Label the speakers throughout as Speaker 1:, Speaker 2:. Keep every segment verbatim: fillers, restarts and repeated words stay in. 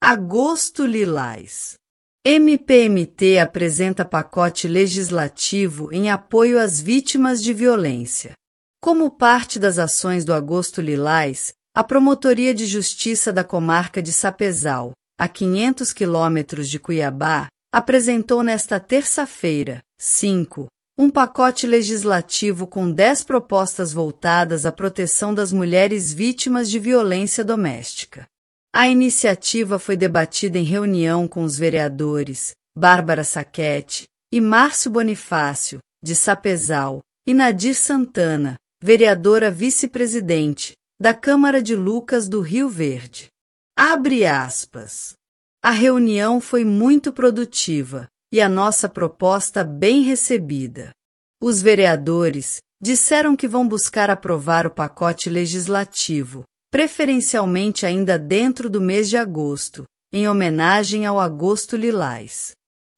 Speaker 1: Agosto Lilás. M P M T apresenta pacote legislativo em apoio às vítimas de violência. Como parte das ações do Agosto Lilás, a Promotoria de Justiça da Comarca de Sapezal, a quinhentos quilômetros de Cuiabá, apresentou nesta terça-feira, cinco, um pacote legislativo com dez propostas voltadas à proteção das mulheres vítimas de violência doméstica. A iniciativa foi debatida em reunião com os vereadores Bárbara Sacchetti e Márcio Bonifácio, de Sapezal, e Nadir Santana, vereadora vice-presidente, da Câmara de Lucas do Rio Verde. Abre aspas. A reunião foi muito produtiva e a nossa proposta bem recebida. Os vereadores disseram que vão buscar aprovar o pacote legislativo, preferencialmente ainda dentro do mês de agosto, em homenagem ao Agosto Lilás.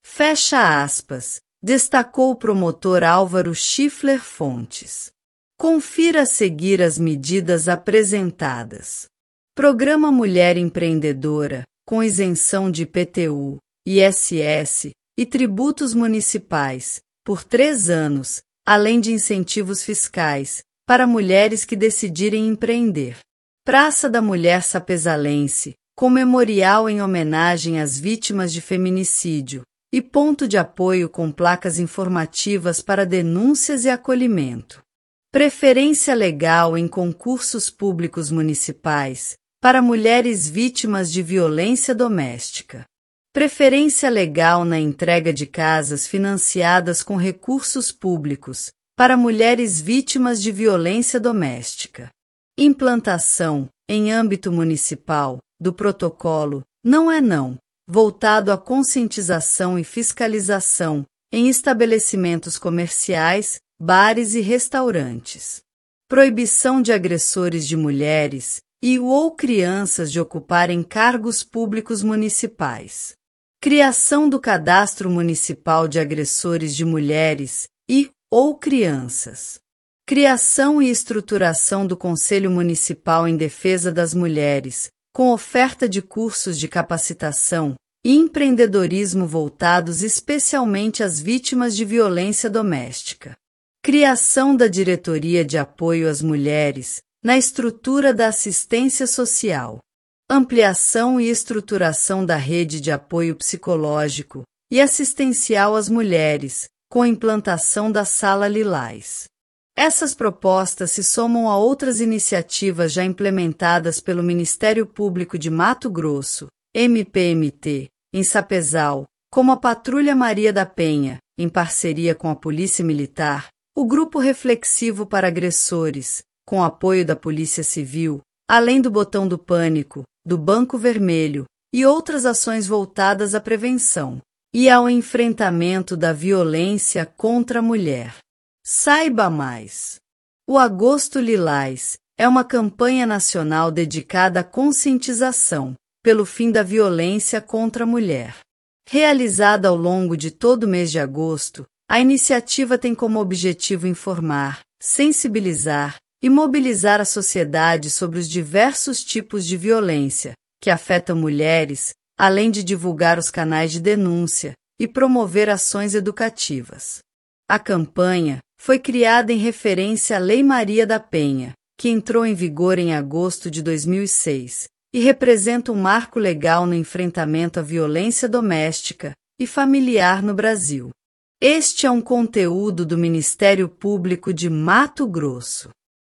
Speaker 1: Fecha aspas, destacou o promotor Álvaro Schiffler Fontes. Confira a seguir as medidas apresentadas. Programa Mulher Empreendedora, com isenção de I P T U, I S S e tributos municipais, por três anos, além de incentivos fiscais, para mulheres que decidirem empreender. Praça da Mulher Sapezalense, com memorial em homenagem às vítimas de feminicídio, e ponto de apoio com placas informativas para denúncias e acolhimento. Preferência legal em concursos públicos municipais, para mulheres vítimas de violência doméstica. Preferência legal na entrega de casas financiadas com recursos públicos, para mulheres vítimas de violência doméstica. Implantação, em âmbito municipal, do protocolo Não é Não, voltado à conscientização e fiscalização, em estabelecimentos comerciais, bares e restaurantes. Proibição de agressores de mulheres e ou crianças de ocuparem cargos públicos municipais. Criação do Cadastro Municipal de Agressores de Mulheres e ou crianças. Criação e estruturação do Conselho Municipal em Defesa das Mulheres, com oferta de cursos de capacitação e empreendedorismo voltados especialmente às vítimas de violência doméstica. Criação da Diretoria de Apoio às Mulheres, na estrutura da assistência social. Ampliação e estruturação da rede de apoio psicológico e assistencial às mulheres, com a implantação da Sala Lilás. Essas propostas se somam a outras iniciativas já implementadas pelo Ministério Público de Mato Grosso, M P M T, em Sapezal, como a Patrulha Maria da Penha, em parceria com a Polícia Militar, o Grupo Reflexivo para Agressores, com apoio da Polícia Civil, além do Botão do Pânico, do Banco Vermelho, e outras ações voltadas à prevenção e ao enfrentamento da violência contra a mulher. Saiba mais! O Agosto Lilás é uma campanha nacional dedicada à conscientização pelo fim da violência contra a mulher. Realizada ao longo de todo o mês de agosto, a iniciativa tem como objetivo informar, sensibilizar e mobilizar a sociedade sobre os diversos tipos de violência que afetam mulheres, além de divulgar os canais de denúncia e promover ações educativas. A campanha foi criada em referência à Lei Maria da Penha, que entrou em vigor em agosto de dois mil e seis, e representa um marco legal no enfrentamento à violência doméstica e familiar no Brasil. Este é um conteúdo do Ministério Público de Mato Grosso.